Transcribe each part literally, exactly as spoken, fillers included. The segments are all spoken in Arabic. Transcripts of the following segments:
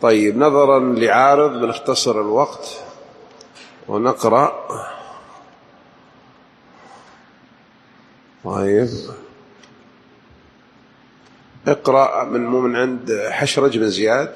طيب، نظرا لعارض بنختصر الوقت ونقرأ. طيب، اقرأ من مو من عند حشرج بن زياد.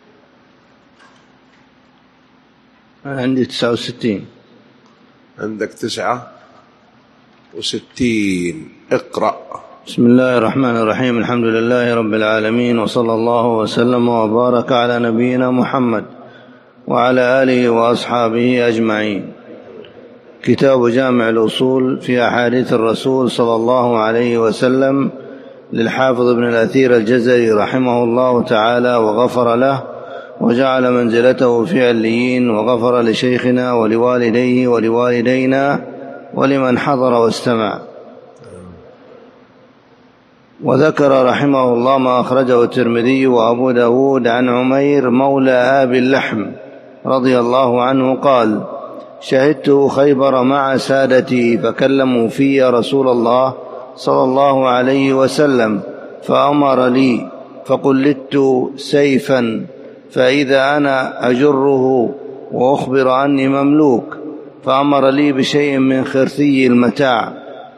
أنا عندي تسعة وستين. عندك تسعة وستين. اقرأ. بسم الله الرحمن الرحيم. الحمد لله رب العالمين، وصلى الله وسلم وبارك على نبينا محمد وعلى آله وأصحابه أجمعين. كتاب جامع الأصول في أحاديث الرسول صلى الله عليه وسلم للحافظ ابن الأثير الجزري رحمه الله تعالى وغفر له وجعل منزلته في عليين، وغفر لشيخنا ولوالديه ولوالدينا ولمن حضر واستمع. وذكر رحمه الله ما أخرجه الترمذي وأبو داود عن عمير مولى آبي اللحم رضي الله عنه قال: شهدت خيبر مع سادتي فكلموا في رسول الله صلى الله عليه وسلم فأمر لي فقلدت سيفا، فإذا أنا أجره وأخبر أني مملوك، فأمر لي بشيء من خرثي المتاع،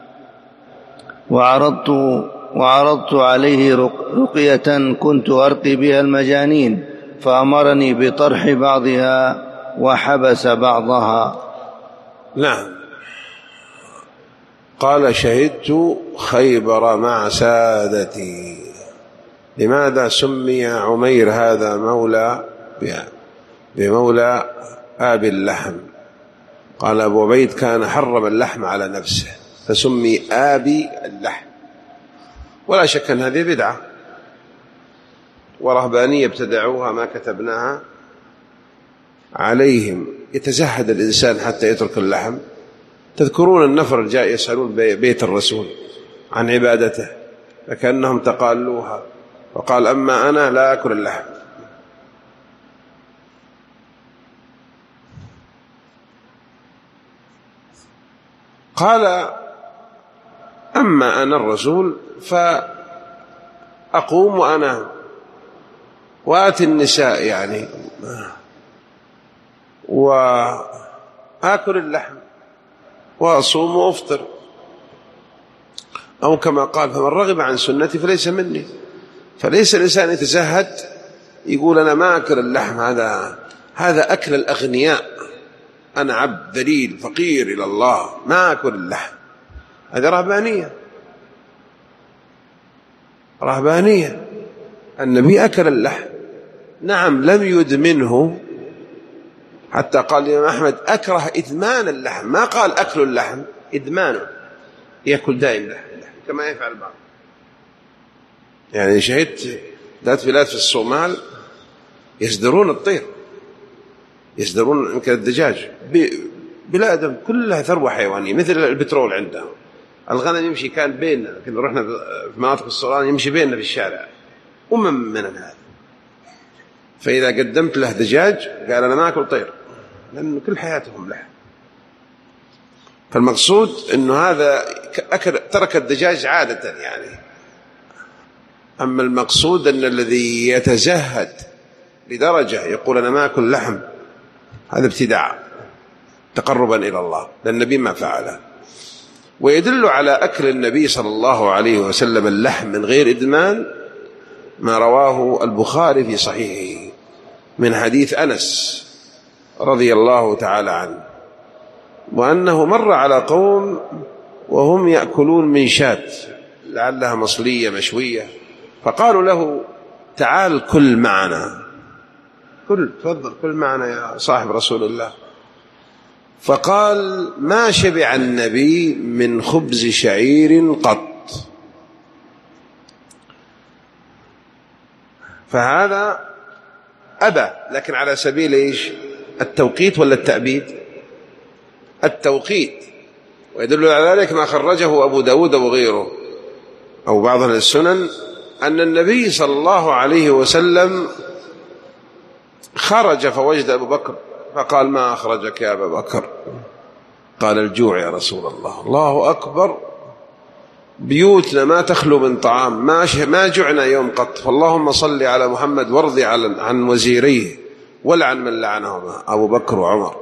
وعرضت, وعرضت عليه رقية كنت أرقي بها المجانين، فأمرني بطرح بعضها وحبس بعضها. نعم. قال: شهدت خيبر مع سادتي. لماذا سمي عمير هذا مولى بمولى آبي اللحم؟ قال أبو عبيد: كان حرم اللحم على نفسه فسمي آبي اللحم. ولا شك أن هذه بدعة ورهبانية ابتدعوها ما كتبناها عليهم. يتزهد الإنسان حتى يترك اللحم. تذكرون النفر جاء يسألون بيت الرسول عن عبادته فكأنهم تقالوها، وقال: أما أنا لا أكل اللحم. قال: أما أنا الرسول فأقوم وأنام وآتي النساء يعني وآكل اللحم وأصوم وأفطر، أو كما قال: فمن رغب عن سنتي فليس مني. فليس الإنسان يتزهد يقول أنا ما أكل اللحم، هذا هذا أكل الأغنياء، أنا عبد ذليل فقير إلى الله ما أكل اللحم. هذا رهبانية رهبانية. النبي أكل اللحم، نعم، لم يدمنه، حتى قال الإمام أحمد: أكره إدمان اللحم، ما قال أكل اللحم، إدمانه، يأكل دائم لحم كما يفعل بعض. يعني شهدت ذات بلاد في الصومال يصدرون الطير، يصدرون يمكن الدجاج، بلادهم كلها ثروة حيوانية مثل البترول عندهم. الغنم يمشي، كان بيننا كنا رحنا في مناطق الصوران يمشي بيننا في الشارع أمم من هذا، فإذا قدمت له دجاج قال أنا ما أكل طير، لأن كل حياتهم لحم. فالمقصود أنه هذا أكل ترك الدجاج عادة يعني. أما المقصود أن الذي يتزهد لدرجة يقول أنا ما أكل لحم، هذا ابتداع تقربا إلى الله، لأن النبي ما فعله. ويدل على أكل النبي صلى الله عليه وسلم اللحم من غير إدمان ما رواه البخاري في صحيحه من حديث أنس رضي الله تعالى عنه، وأنه مر على قوم وهم يأكلون من شاة لعلها مصلية مشوية، فقالوا له: تعال كل معنا، كل تفضل كل معنا يا صاحب رسول الله. فقال: ما شبع النبي من خبز شعير قط. فهذا أبى، لكن على سبيل إيش؟ التوقيت ولا التأبيد؟ التوقيت. ويدل على ذلك ما خرجه أبو داود وغيره أو بعض السنن أن النبي صلى الله عليه وسلم خرج فوجد أبو بكر فقال: ما أخرجك يا أبا بكر؟ قال: الجوع يا رسول الله. الله أكبر. بيوتنا ما تخلو من طعام، ما ما جعنا يوم قط، فاللهم صل على محمد وارض عن وزيريه ولعن من لعنهما أبو بكر وعمر.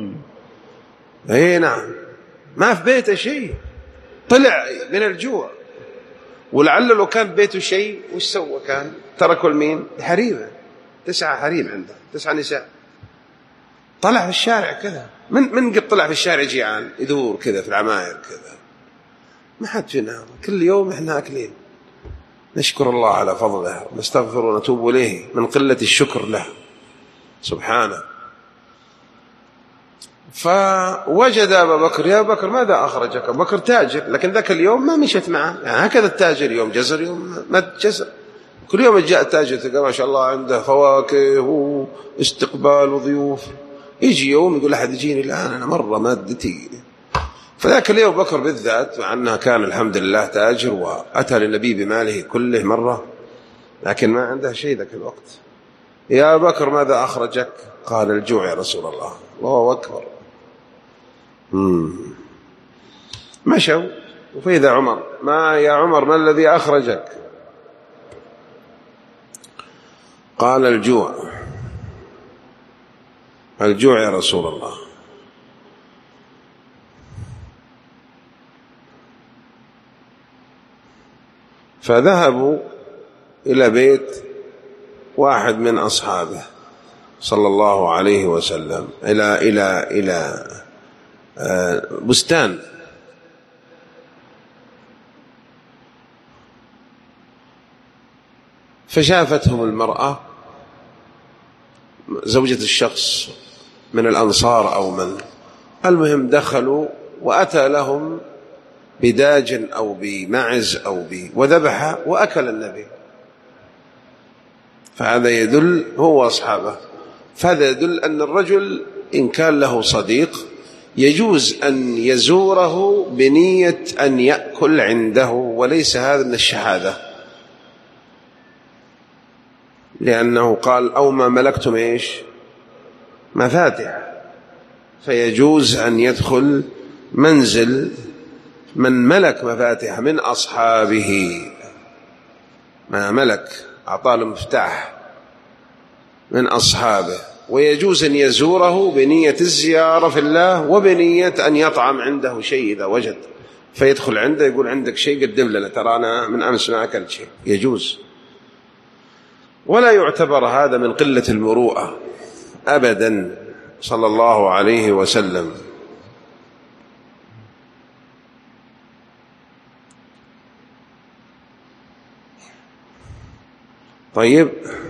اي نعم، ما في بيته شيء، طلع من الجوع. ولعل لو كان بيته شيء وش سوى؟ كان تركوا المين؟ حريمه، تسعة حريم عنده، تسعة نساء. طلع في الشارع كذا، من من قد طلع في الشارع جيعان يدور كذا في العماير كذا، ما حد فينا. كل يوم احنا اكلين. نشكر الله على فضله ونستغفر ونتوب اليه من قله الشكر له سبحانه. فوجد أبا بكر، يا بكر ماذا أخرجك؟ أبو بكر تاجر، لكن ذاك اليوم ما مشت معه، يعني هكذا التاجر، يوم جزر يوم ما جزر. كل يوم جاء التاجر تلقى ما شاء الله عنده فواكه واستقبال وضيوف، يجي يوم يقول أحد يجيني الآن أنا مرة مادتي. فذاك اليوم بكر بالذات، مع أنه كان الحمد لله تاجر وأتى للنبي بماله كله مرة، لكن ما عنده شيء ذاك الوقت. يا بكر ماذا أخرجك؟ قال الجوع يا رسول الله. الله أكبر. مم. مشوا، وفإذا عمر، ما يا عمر ما الذي أخرجك؟ قال الجوع. الجوع يا رسول الله. فذهبوا إلى بيت واحد من أصحابه صلى الله عليه وسلم، إلى إلى إلى بستان. فشافتهم المرأة زوجة الشخص من الأنصار أو من، المهم دخلوا وأتى لهم بداج أو بمعز أو ب وذبح وأكل النبي. فهذا يدل، هو أصحابه، فهذا يدل أن الرجل إن كان له صديق يجوز أن يزوره بنية أن يأكل عنده، وليس هذا من الشهادة، لأنه قال أو ما ملكتم إيش مفاتح، فيجوز أن يدخل منزل من ملك مفاتح من أصحابه، ما ملك أعطاه المفتاح من أصحابه، ويجوز أن يزوره بنية الزيارة في الله وبنية أن يطعم عنده شيء إذا وجد، فيدخل عنده يقول عندك شيء قدم لنا، ترى أنا من أمس ما أكلت شيء، يجوز. ولا يعتبر هذا من قلة المروءة أبدا صلى الله عليه وسلم. طيب،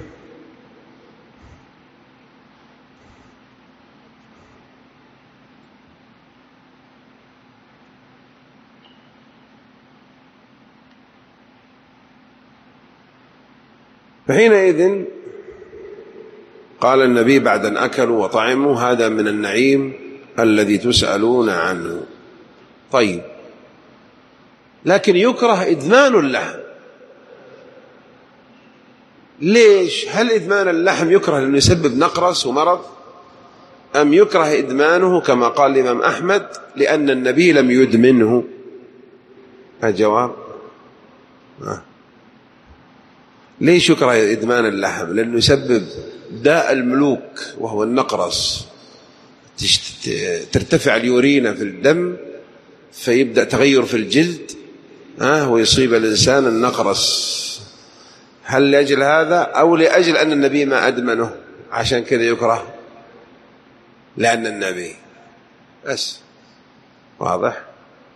فحينئذ قال النبي بعد أن أكلوا وطعموا هذا من النعيم الذي تسألون عنه. طيب، لكن يكره إدمان اللحم. ليش؟ هل إدمان اللحم يكره لأنه يسبب نقرس ومرض، أم يكره إدمانه كما قال الإمام أحمد لأن النبي لم يدمنه؟ الجواب آه. ليش يكره إدمان اللحم؟ لأنه يسبب داء الملوك وهو النقرس، ترتفع اليورينا في الدم فيبدأ تغير في الجلد آه ويصيب الإنسان النقرس. هل لأجل هذا أو لأجل أن النبي ما أدمنه عشان كذا يكره؟ لأن النبي بس. واضح؟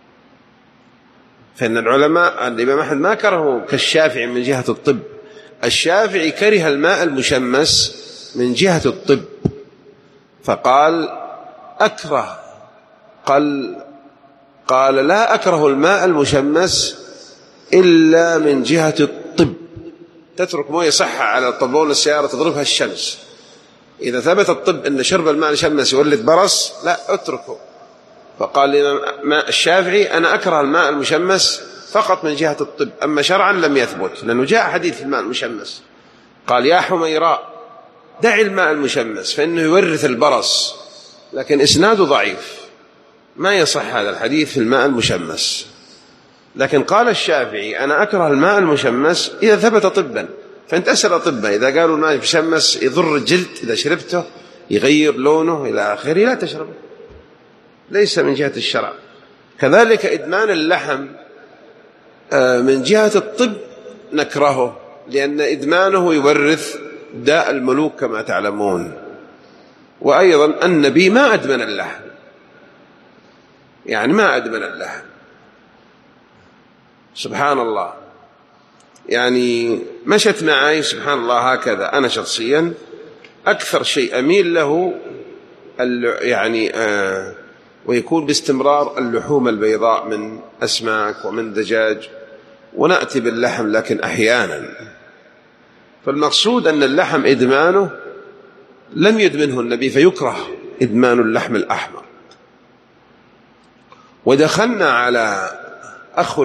فإن العلماء الإمام أحمد ما كرهه كالشافعي من جهة الطب. الشافعي كره الماء المشمس من جهة الطب، فقال أكره، قال قال لا أكره الماء المشمس إلا من جهة الطب. تترك موية صحة على طبون السيارة تضربها الشمس، إذا ثبت الطب أن شرب الماء المشمس يولد برص لا أتركه. فقال الشافعي أنا أكره الماء المشمس فقط من جهة الطب، أما شرعا لم يثبت، لأنه جاء حديث في الماء المشمس قال يا حميراء دع الماء المشمس فإنه يورث البرص، لكن إسناده ضعيف، ما يصح هذا الحديث في الماء المشمس. لكن قال الشافعي أنا أكره الماء المشمس إذا ثبت طبا، فأنت أسأل أطباء إذا قالوا الماء المشمس يضر الجلد إذا شربته يغير لونه إلى آخره لا تشربه، ليس من جهة الشرع. كذلك إدمان اللحم من جهة الطب نكرهه، لأن إدمانه يورث داء الملوك كما تعلمون. وأيضا النبي ما أدمن اللحم، يعني ما أدمن اللحم، سبحان الله. يعني مشت معي سبحان الله هكذا. أنا شخصيا أكثر شيء أميل له يعني آه ويكون باستمرار اللحوم البيضاء من أسماك ومن دجاج، ونأتي باللحم لكن أحيانا. فالمقصود أن اللحم إدمانه لم يدمنه النبي، فيكره إدمان اللحم الأحمر. ودخلنا على أخ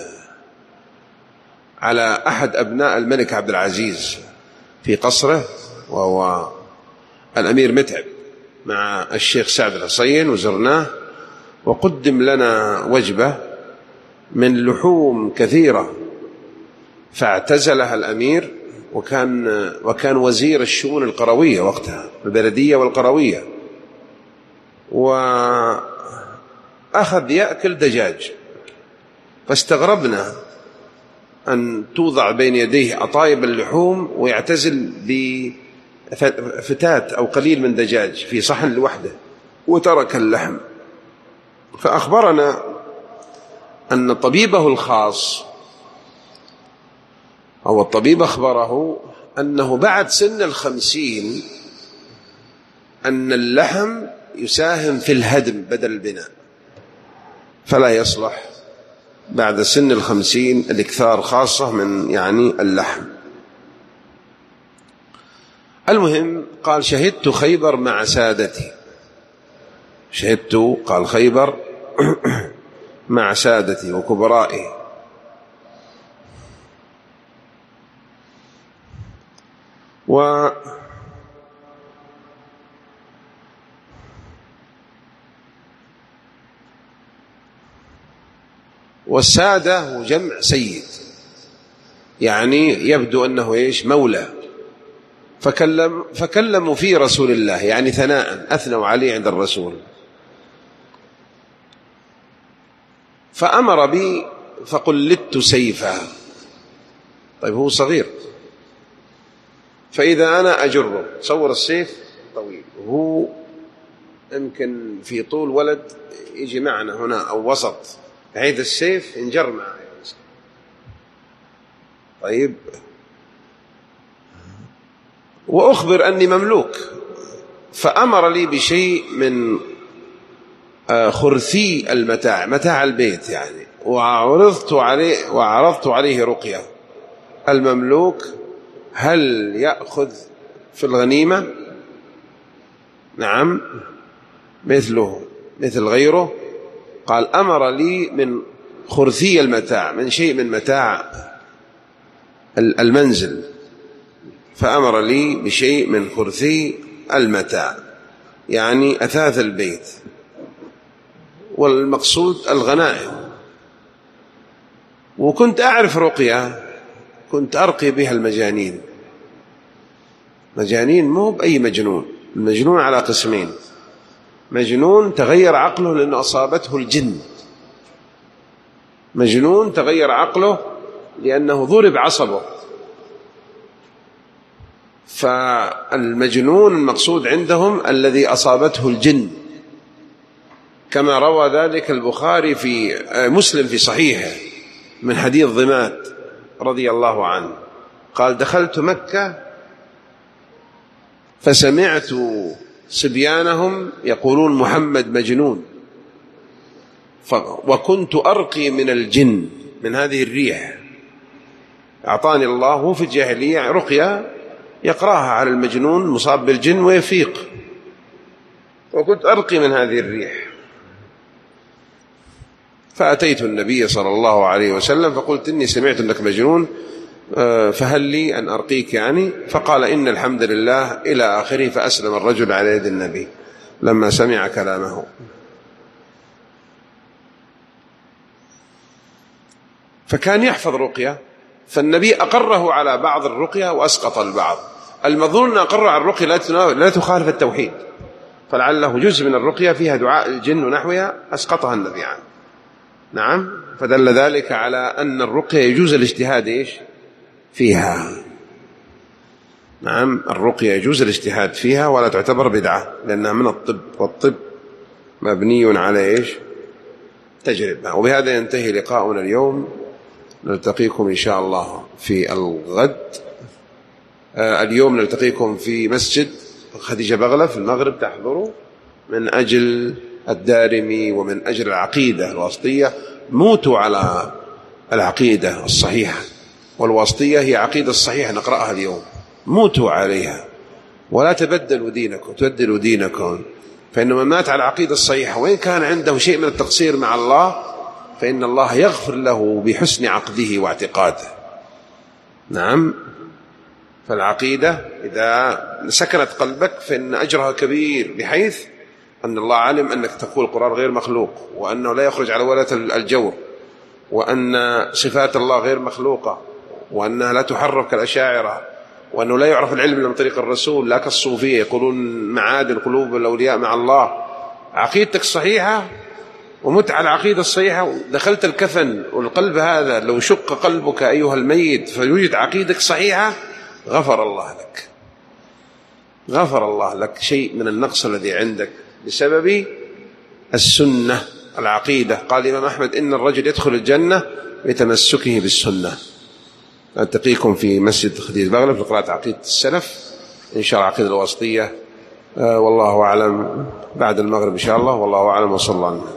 على أحد أبناء الملك عبد العزيز في قصره، وهو الأمير متعب، مع الشيخ سعد الحصين، وزرناه وقدم لنا وجبة من لحوم كثيرة، فاعتزلها الأمير، وكان وكان وزير الشؤون القروية وقتها، البلدية والقروية، وأخذ يأكل دجاج. فاستغربنا أن توضع بين يديه أطايب اللحوم ويعتزل بفتات أو قليل من دجاج في صحن لوحده وترك اللحم. فأخبرنا أن طبيبه الخاص أو الطبيب أخبره أنه بعد سن الخمسين أن اللحم يساهم في الهدم بدل البناء، فلا يصلح بعد سن الخمسين الإكثار خاصة من يعني اللحم. المهم قال شهدت خيبر مع سادتي، شهدت قال خيبر مع سادتي وكبرائي. و والسادة هو جمع سيد، يعني يبدو أنه إيش مولى. فكلم فكلموا في رسول الله، يعني ثناء، أثنوا عليه عند الرسول. فأمر بي فقلدت سيفا. طيب هو صغير، فإذا أنا أجره، تصور السيف طويل وهو يمكن في طول ولد يجي معنا هنا أو وسط، بحيث السيف ينجر معه. طيب وأخبر أني مملوك، فأمر لي بشيء من خرثي المتاع، متاع البيت يعني، وعرضت عليه وعرضت عليه رقية. المملوك هل يأخذ في الغنيمة؟ نعم مثله مثل غيره. قال أمر لي من خرثي المتاع، من شيء من متاع المنزل، فأمر لي بشيء من خرثي المتاع، يعني أثاث البيت، والمقصود الغنائم. وكنت أعرف رقية، كنت أرقي بها المجانين. مجانين مو بأي مجنون، المجنون على قسمين: مجنون تغير عقله لأنه أصابته الجن، مجنون تغير عقله لأنه ضرب عصبه. فالمجنون المقصود عندهم الذي أصابته الجن، كما روى ذلك البخاري في مسلم في صحيحه من حديث ضماد رضي الله عنه قال: دخلت مكة فسمعت صبيانهم يقولون محمد مجنون، وكنت أرقي من الجن، من هذه الريح. أعطاني الله في الجاهلية رقية يقرأها على المجنون مصاب بالجن ويفيق، وكنت أرقي من هذه الريح. فأتيت النبي صلى الله عليه وسلم فقلت: إني سمعت أنك مجنون، فهل لي أن أرقيك يعني؟ فقال: إن الحمد لله إلى آخره. فأسلم الرجل على يد النبي لما سمع كلامه. فكان يحفظ رقية، فالنبي أقره على بعض الرقية وأسقط البعض. المظنون أن أقره على الرقية لا تخالف التوحيد، فلعله جزء من الرقية فيها دعاء الجن ونحوها أسقطها النبي عنه. نعم، فدل ذلك على أن الرقية يجوز الاجتهاد إيش فيها. نعم، الرقية يجوز الاجتهاد فيها ولا تعتبر بدعة، لأنها من الطب، والطب مبني على إيش تجربة. وبهذا ينتهي لقاؤنا اليوم، نلتقيكم إن شاء الله في الغد. آه اليوم نلتقيكم في مسجد خديجة بغلة في المغرب، تحضروا من أجل الدارمي ومن أجل العقيدة الواسطية. موتوا على العقيدة الصحيحة، والواسطية هي عقيدة الصحيحة نقرأها اليوم، موتوا عليها ولا تبدلوا دينكم تبدلوا دينكم. فإن من مات على العقيدة الصحيحة وإن كان عنده شيء من التقصير مع الله فإن الله يغفر له بحسن عقده واعتقاده. نعم، فالعقيدة إذا سكنت قلبك فإن أجرها كبير، بحيث أن الله علم أنك تقول القرآن غير مخلوق، وأنه لا يخرج على ولاة الجور، وأن صفات الله غير مخلوقة، وأنها لا تحرف كالأشاعرة، وأنه لا يعرف العلم إلا من طريق الرسول، لا كالصوفية يقولون معادن قلوب الأولياء مع الله. عقيدتك صحيحة ومت على العقيدة الصحيحة، دخلت الكفن والقلب هذا لو شق قلبك أيها الميت فيوجد عقيدتك صحيحة، غفر الله لك، غفر الله لك شيء من النقص الذي عندك بسبب السنة العقيدة. قال الإمام أحمد إن الرجل يدخل الجنة بتمسكه بالسنة. ألتقيكم في مسجد خديجة بغلة في قراءة عقيدة السلف إن شاء الله، عقيدة الواسطية. آه والله أعلم، بعد المغرب إن شاء الله، والله أعلم، وصلى الله عليه وسلم.